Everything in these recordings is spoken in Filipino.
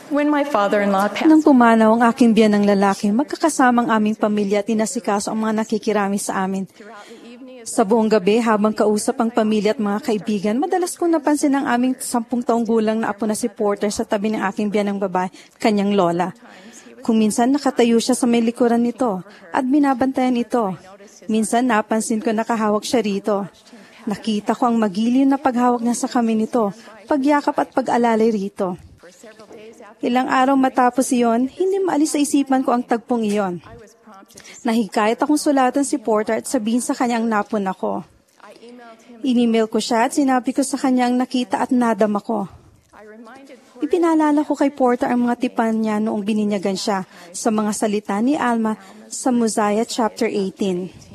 When my father-in-law Nang passed, pumanaw ang aking biyanang lalaki, magkakasamang aming pamilya at inasikaso ang mga nakikirami sa amin. Sa buong gabi, habang kausap ang pamilya at mga kaibigan, madalas kong napansin ang aming 10 taong gulang na apo na si Porter sa tabi ng aking biyanang babae, kanyang lola. Kung minsan nakatayo siya sa may likuran nito at binabantayan ito. Minsan napansin ko nakahawak siya rito. Nakita ko ang magiliw na paghawak niya sa kami nito, pagyakap at pag-alalay rito. Ilang araw matapos iyon, hindi maalis sa isipan ko ang tagpong iyon. Nahikayat akong sulatan si Porter at sabihin sa kanya ang napon ako. In-email ko siya at sinabi ko sa kanya ang nakita at nadama ko. Ipinaalala ko kay Porter ang mga tipan niya noong bininyagan siya sa mga salita ni Alma sa Mosiah chapter 18.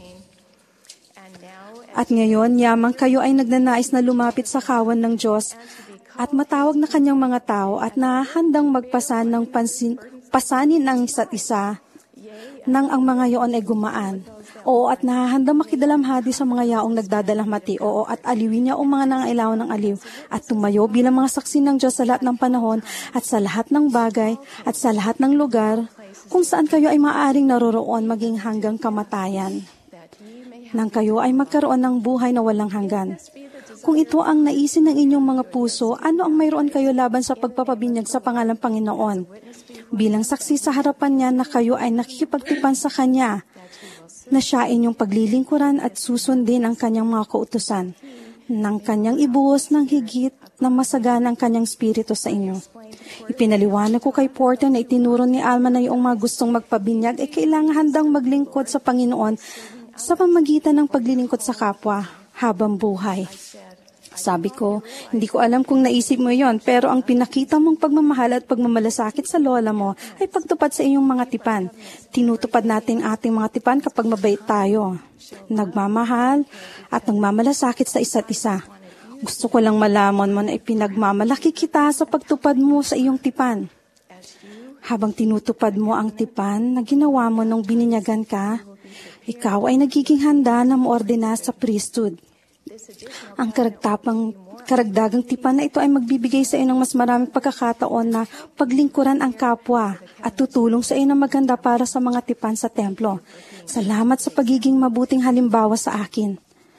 At ngayon, yamang kayo ay nagnanais na lumapit sa kawan ng Diyos at matawag na kanyang mga tao at nahandang magpasan ng pasanin ng isa't isa nang ang mga yaon ay gumaan. Oo, at nahahandang makidalamhati sa mga yaong nagdadalamhati. Oo, at aliwin niya ang mga nangailangan ng aliw at tumayo bilang mga saksi ng Diyos sa lahat ng panahon at sa lahat ng bagay at sa lahat ng lugar kung saan kayo ay maaaring naroroon maging hanggang kamatayan. Nang kayo ay magkaroon ng buhay na walang hanggan. Kung ito ang naisin ng inyong mga puso, ano ang mayroon kayo laban sa pagpapabinyag sa pangalang Panginoon? Bilang saksi sa harapan niya na kayo ay nakikipagtipan sa Kanya, na siya inyong paglilingkuran at susundin ang Kanyang mga kautusan, ng Kanyang ibuhos ng higit na masagana ang Kanyang Espiritu sa inyo. Ipinaliwanag ko kay Porter na itinuro ni Alma na yung mga gustong magpabinyag ay kailangan handang maglingkod sa Panginoon sa pamagitan ng paglilingkod sa kapwa habang buhay. Sabi ko, hindi ko alam kung naisip mo yon, pero ang pinakita mong pagmamahal at pagmamalasakit sa lola mo ay pagtupad sa iyong mga tipan. Tinutupad natin ating mga tipan kapag mabait tayo, nagmamahal at nagmamalasakit sa isa't isa. Gusto ko lang malaman mo na ipinagmamalaki kita sa pagtupad mo sa iyong tipan. Habang tinutupad mo ang tipan na ginawa mo nung bininyagan ka, ikaw ay nagiging handa na muordina sa priesthood. Ang karagdagang tipan na ito ay magbibigay sa iyo ng mas maraming pagkakataon na paglingkuran ang kapwa at tutulong sa iyo na maganda para sa mga tipan sa templo. Salamat sa pagiging mabuting halimbawa sa akin.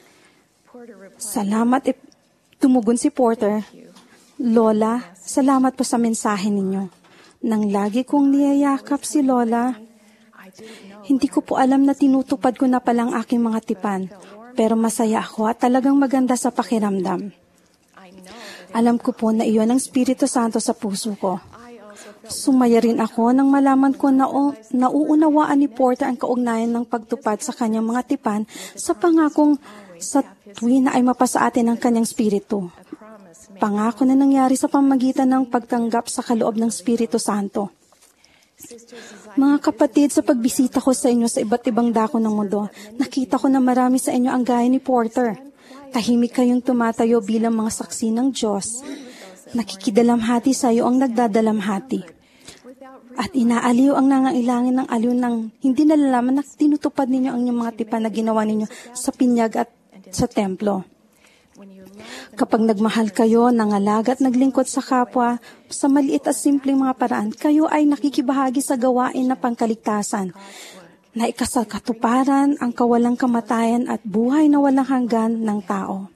Salamat. Tumugon si Porter. Lola, salamat po sa mensahe ninyo. Nang lagi kong niyayakap si Lola, hindi ko po alam na tinutupad ko na palang aking mga tipan, pero masaya ako at talagang maganda sa pakiramdam. Alam ko po na iyon ang Espiritu Santo sa puso ko. Sumaya rin ako nang malaman ko na nauunawaan ni Porter ang kaugnayan ng pagtupad sa kanyang mga tipan sa pangakong sa tuwin na ay mapasa atin ang kanyang Espiritu. Pangako na nangyari sa pamagitan ng pagtanggap sa kaloob ng Espiritu Santo. Mga kapatid, sa pagbisita ko sa inyo sa iba't ibang dako ng mundo, nakita ko na marami sa inyo ang gaya ni Porter. Tahimik kayong tumatayo bilang mga saksi ng Diyos. Nakikidalamhati sa iyo ang nagdadalamhati. At inaaliw ang nangangailangan ng aliw ng hindi nalalaman na tinutupad ninyo ang inyong mga tipan na ginawa ninyo sa pinyag at sa templo. Kapag nagmahal kayo, nangalaga at naglingkod sa kapwa, sa maliit at simpleng mga paraan, kayo ay nakikibahagi sa gawain na pangkaligtasan, na ikasakatuparan ang kawalang kamatayan at buhay na walang hanggan ng tao.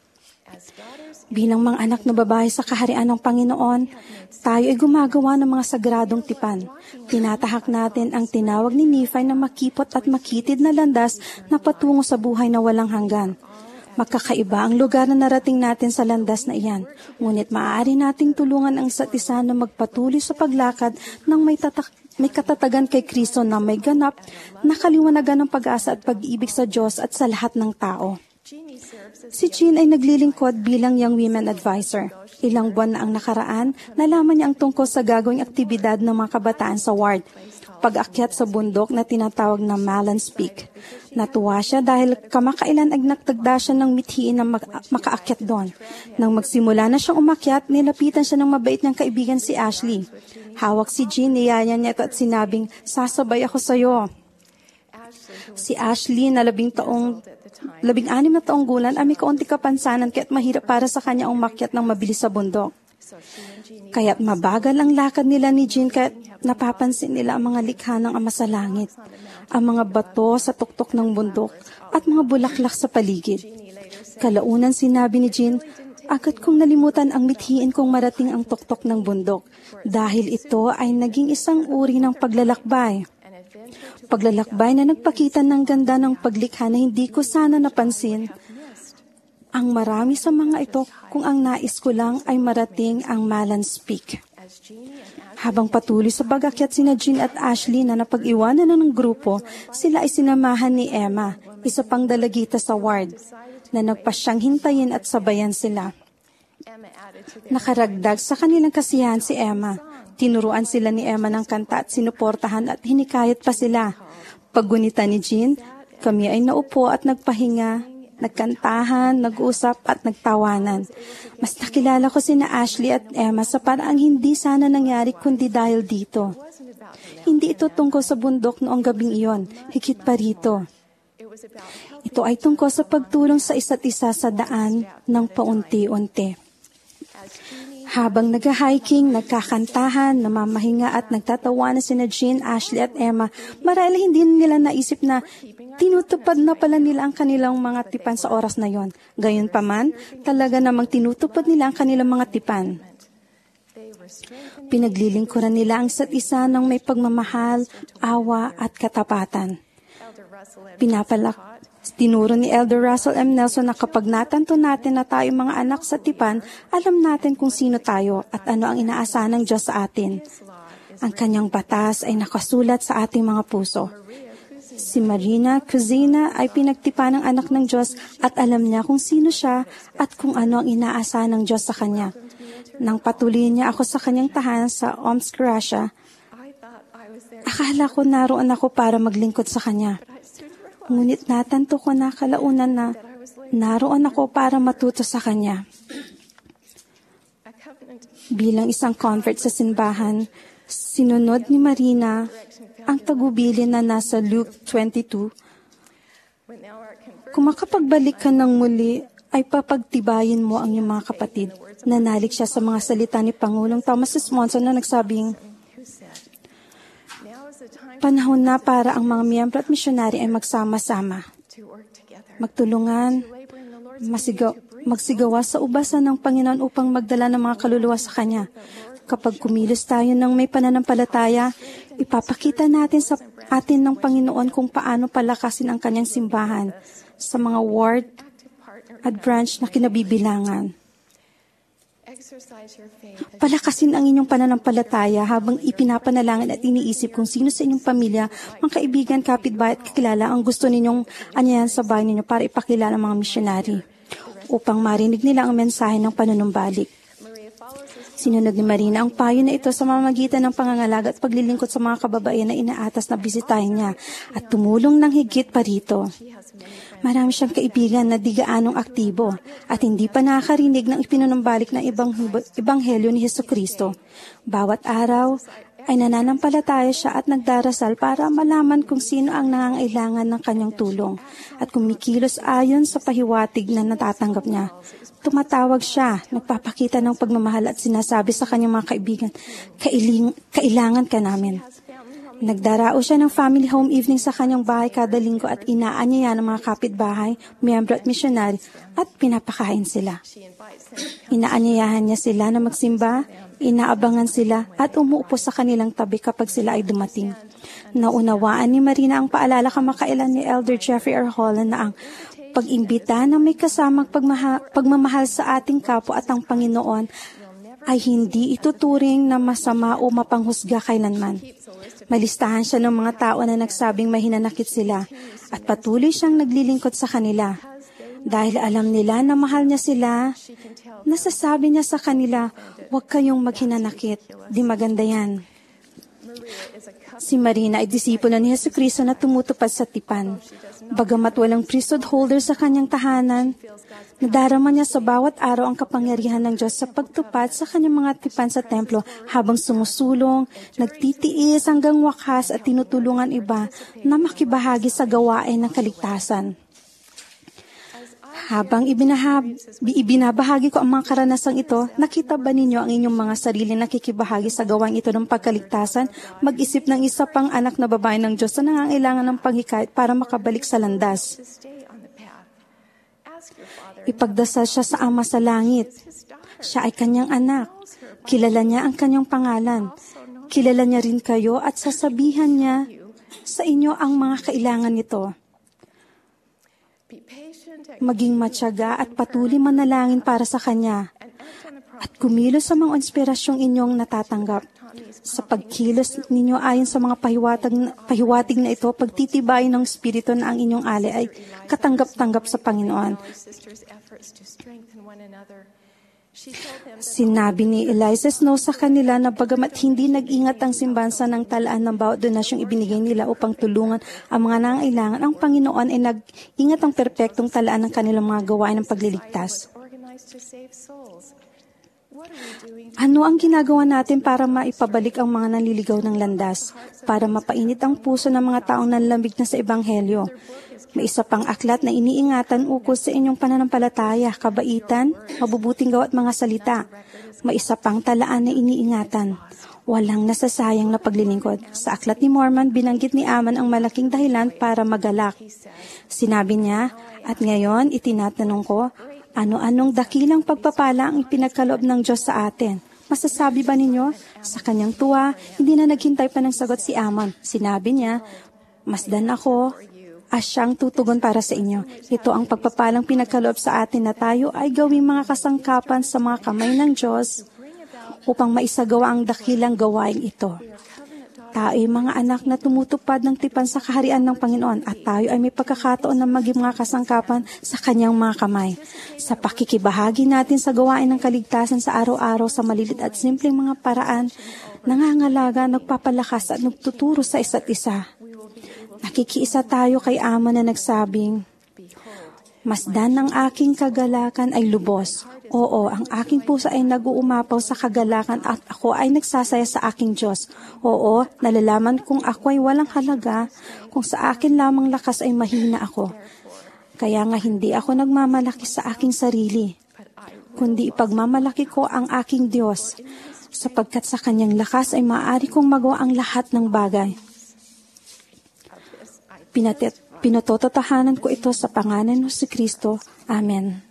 Bilang mga anak na babae sa kaharian ng Panginoon, tayo ay gumagawa ng mga sagradong tipan. Tinatahak natin ang tinawag ni Nephi na makipot at makitid na landas na patungo sa buhay na walang hanggan. Magkakaiba ang lugar na narating natin sa landas na iyan, ngunit maaari nating tulungan ang isa't isa na magpatuloy sa paglakad ng may katatagan kay Kristo na may ganap na kaliwanagan ng pag-asa at pag-ibig sa Diyos at sa lahat ng tao. Si Jean ay naglilingkod bilang Young Women Advisor. Ilang buwan na ang nakaraan, nalaman niya ang tungkol sa gagawing aktibidad ng mga kabataan sa ward. Pag-akyat sa bundok na tinatawag na Malans Peak. Natuwa siya dahil kamakailan ay nagtagda siya ng mithiin na makaakyat doon. Nang magsimula na siyang umakyat, nilapitan siya ng mabait niyang kaibigan si Ashley. Hawak si Jean, niyaya niya ito at sinabing, "Sasabay ako sa iyo." Si Ashley na 16 na taong gulang ay may kaunti kapansanan kaya't mahirap para sa kanya ang umakyat ng mabilis sa bundok. Kaya't mabagal ang lakad nila ni Jean kaya't napapansin nila ang mga likha ng Ama sa langit, ang mga bato sa tuktok ng bundok at mga bulaklak sa paligid. Kalaunan sinabi ni Jean, agad kong nalimutan ang mithiin kong marating ang tuktok ng bundok dahil ito ay naging isang uri ng paglalakbay. Paglalakbay na nagpakita ng ganda ng paglikha na hindi ko sana napansin. Ang marami sa mga ito kung ang nais ko lang ay marating ang Malan's Peak. Habang patuloy sa pag-akyat sina Jean at Ashley na napag-iwanan na ng grupo, sila ay sinamahan ni Emma, isa pang dalagita sa ward, na nagpasyang hintayin at sabayan sila. Nakaragdag sa kanilang kasiyahan si Emma. Tinuruan sila ni Emma ng kanta at sinuportahan at hinikayat pa sila. Paggunita ni Jean, kami ay naupo at nagpahinga, nagkantahan, nag-usap at nagtawanan. Mas nakilala ko sina Ashley at Emma sa paraang hindi sana nangyari kundi dahil dito. Hindi ito tungkol sa bundok noong gabing iyon, higit pa rito. Ito ay tungkol sa pagtulong sa isa't isa sa daan ng paunti-unti. Habang nag-hiking, nagkakantahan, namamahinga at nagtatawanan sina Jean, Ashley at Emma, marahil hindi nila naisip na tinutupad na pala nila ang kanilang mga tipan sa oras na yon. Gayunpaman, talaga namang tinutupad nila ang kanilang mga tipan. Pinaglilingkuran nila ang isa't isa ng may pagmamahal, awa at katapatan. Tinuro ni Elder Russell M. Nelson na kapag natanto natin na tayo mga anak sa tipan, alam natin kung sino tayo at ano ang inaasahan ng Diyos sa atin. Ang kanyang batas ay nakasulat sa ating mga puso. Si Marina Cuzina ay pinagtipan ng anak ng Diyos at alam niya kung sino siya at kung ano ang inaasahan ng Diyos sa kanya. Nang patuloy niya ako sa kanyang tahanan sa Omsk, Russia, akala ko naroon ako para maglingkod sa kanya. Ngunit natanto ko na kalaunan na naroon ako para matuto sa kanya. Bilang isang convert sa simbahan, sinunod ni Marina ang tagubilin na nasa Luke 22. Kung makapagbalik ka ng muli, ay papagtibayin mo ang iyong mga kapatid. Nanalig siya sa mga salita ni Pangulong Thomas S. Monson na nagsabing, panahon na para ang mga miyembro at misyonary ay magsama-sama, magtulungan, magsigawa sa ubasan ng Panginoon upang magdala ng mga kaluluwa sa Kanya. Kapag kumilos tayo ng may pananampalataya, ipapakita natin sa atin ng Panginoon kung paano palakasin ang Kanyang simbahan sa mga ward at branch na kinabibilangan. Palakasin ang inyong pananampalataya habang ipinapanalangin at iniisip kung sino sa inyong pamilya, mga kaibigan, kapitbahay at kakilala ang gusto ninyong anyayan sa bahay ninyo para ipakilala ang mga misyonary upang marinig nila ang mensahe ng panunumbalik. Sinunod ni Marina ang payo na ito sa mamamagitan ng pangangalaga at paglilingkod sa mga kababaihan na inaatas na bisitahin niya at tumulong ng higit pa rito. Marami siyang kaibigan na di gaanong aktibo at hindi pa nakakarinig ng ipinunumbalik ng Ebanghelyo ni Hesukristo. Bawat araw ay nananampalataya siya at nagdarasal para malaman kung sino ang nangangailangan ng kanyang tulong at kumikilos ayon sa pahiwatig na natatanggap niya. Tumatawag siya, nagpapakita ng pagmamahal at sinasabi sa kanyang mga kaibigan, kailangan ka namin. Nagdarao siya ng family home evening sa kanyang bahay kada linggo at inaanyaya ng mga kapitbahay, miyembro at misyonary at pinapakain sila. Inaanyayahan niya sila na magsimba, inaabangan sila at umuupo sa kanilang tabi kapag sila ay dumating. Naunawaan ni Marina ang paalala kamakailan ni Elder Jeffrey R. Holland na ang pag-imbita na may kasamang pagmamahal sa ating kapwa at ang Panginoon ay hindi ituturing na masama o mapanghusga kailanman. Malistahan siya ng mga tao na nagsabing may hinanakit sila at patuloy siyang naglilingkod sa kanila. Dahil alam nila na mahal niya sila, nasasabi niya sa kanila, huwag kayong maghinanakit, di maganda yan. Si Marina ay disipulo ni Hesukristo na tumutupad sa tipan. Bagamat walang priesthood holder sa kanyang tahanan, nadarama niya sa bawat araw ang kapangyarihan ng Diyos sa pagtupad sa kanyang mga tipan sa templo habang sumusulong, nagtitiis hanggang wakas at tinutulungan iba na makibahagi sa gawain ng kaligtasan. Habang ibinabahagi ko ang mga karanasang ito, nakita ba ninyo ang inyong mga sarili nakikibahagi sa gawain ito ng pagkaligtasan? Mag-isip ng isa pang anak na babae ng Diyos na nangangailangan ng paghikayat para makabalik sa landas. Ipagdasal siya sa Ama sa langit. Siya ay kanyang anak. Kilala niya ang kanyang pangalan. Kilala niya rin kayo at sasabihan niya sa inyo ang mga kailangan nito. Maging matyaga at patuloy manalangin para sa Kanya at kumilos sa mga inspirasyong inyong natatanggap. Sa pagkilos ninyo ayon sa mga pahiwatig na ito, pagtitibayin ng Espiritu na ang inyong alay ay katanggap-tanggap sa Panginoon. Sinabi ni Eliza Snow sa kanila na bagamat hindi nag-ingat ang simbansa ng talaan ng bawat donasyong ibinigay nila upang tulungan ang mga nangangailangan, ang Panginoon ay nag-ingat ang perpektong talaan ng kanilang mga gawain ng pagliligtas. Ano ang ginagawa natin para maipabalik ang mga naliligaw ng landas? Para mapainit ang puso ng mga taong nanlamig na sa Ebanghelyo? May isa pang aklat na iniingatan ukol sa inyong pananampalataya, kabaitan, mabubuting gawa at mga salita. May isa pang talaan na iniingatan. Walang nasasayang na paglilingkod. Sa aklat ni Mormon, binanggit ni Aman ang malaking dahilan para magalak. Sinabi niya, at ngayon itinatanong ko, ano-anong dakilang pagpapala ang ipinagkaloob ng Diyos sa atin? Masasabi ba ninyo? Sa kanyang tuwa, hindi na naghintay pa ng sagot si Aman. Sinabi niya, masdan ako, siyang tutugon para sa inyo. Ito ang pagpapalang pinagkaloob sa atin na tayo ay gawing mga kasangkapan sa mga kamay ng Diyos upang maisagawa ang dakilang gawain ito. Tayo ay mga anak na tumutupad ng tipan sa kaharian ng Panginoon at tayo ay may pagkakataon na maging mga kasangkapan sa kanyang mga kamay. Sa pakikibahagi natin sa gawain ng kaligtasan sa araw-araw sa malilit at simpleng mga paraan, nangangalaga, nagpapalakas at nagtuturo sa isa't isa. Nakikiisa tayo kay Ama na nagsabing, masdan ng aking kagalakan ay lubos. Oo, ang aking puso ay nag-uumapaw sa kagalakan at ako ay nagsasaya sa aking Diyos. Oo, nalalaman kong ako ay walang halaga, kung sa akin lamang lakas ay mahina ako. Kaya nga hindi ako nagmamalaki sa aking sarili, kundi ipagmamalaki ko ang aking Diyos, sapagkat sa kanyang lakas ay maaari kong magawa ang lahat ng bagay. Pinatototohanan ko ito sa pangalan ng si Kristo. Amen.